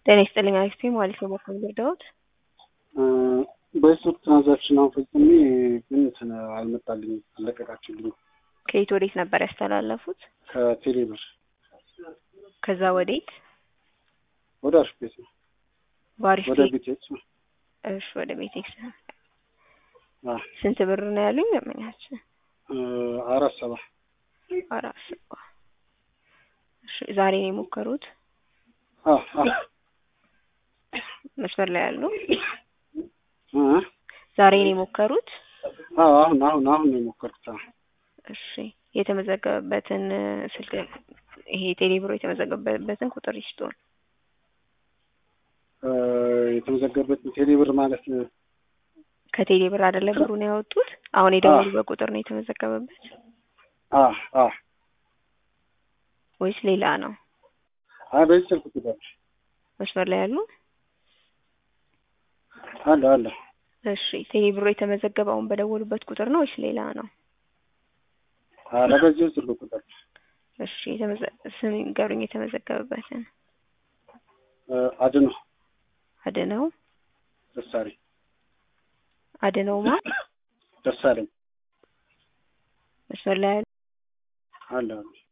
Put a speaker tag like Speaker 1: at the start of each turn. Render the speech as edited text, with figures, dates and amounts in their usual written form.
Speaker 1: ጤና ይስጥልኝ አክስቴ ማለት ነው በኩል ልርዳዎት?
Speaker 2: በሱቅ ትራንዛክሽን ፈጽሜ ግን አልመጣልኝም አልለቀቃችሁልኝም።
Speaker 1: ከየት ወዴት ነበር ያስተላለፉት?
Speaker 2: ከቴሌብር
Speaker 1: ከዛ ወዴት?
Speaker 2: ወደ አሽፔስ ነው።
Speaker 1: ባሪፍ
Speaker 2: ወደ ቤቴክስ ነው።
Speaker 1: እሺ ወደ ቤቴክስ። ስንት ብር ነው ያሉኝ ለምኛችን?
Speaker 2: 4.7
Speaker 1: 4.7 እሺ ዛሬ ነው የሞከሩት? መስመር ላይ ያሉ ዛሬ ነው የሞከሩት?
Speaker 2: አሁን ነው የሞከሩት።
Speaker 1: እሺ የተመዘገበበትን ስልክ ይሄ ቴሌብር የተመዘገበበትን ቁጥር ይስጡን።
Speaker 2: የተመዘገበበትን ቴሌብር ማለት
Speaker 1: ከቴሌብር አይደለም ብሩን ያወጡት? አሁን የደወሉበት ቁጥር ነው የተመዘገበበት? ወይስ ሌላ ነው?
Speaker 2: በዚህ ስልክ ቁጥር
Speaker 1: መስመር ላይ ያሉ
Speaker 2: አለ።
Speaker 1: እሺ ቴሌብር የተመዘገበውን በደወሉበት ቁጥር ነው ወይስ ሌላ ነው?
Speaker 2: በዚህ ስልክ ቁጥር።
Speaker 1: እሺ ስም ይንገሩኝ የተመዘገበበትን። አድነው
Speaker 2: ደሳለኝ።
Speaker 1: አድነውማ
Speaker 2: ደሳለኝ።
Speaker 1: መስመር ላይ
Speaker 2: አለ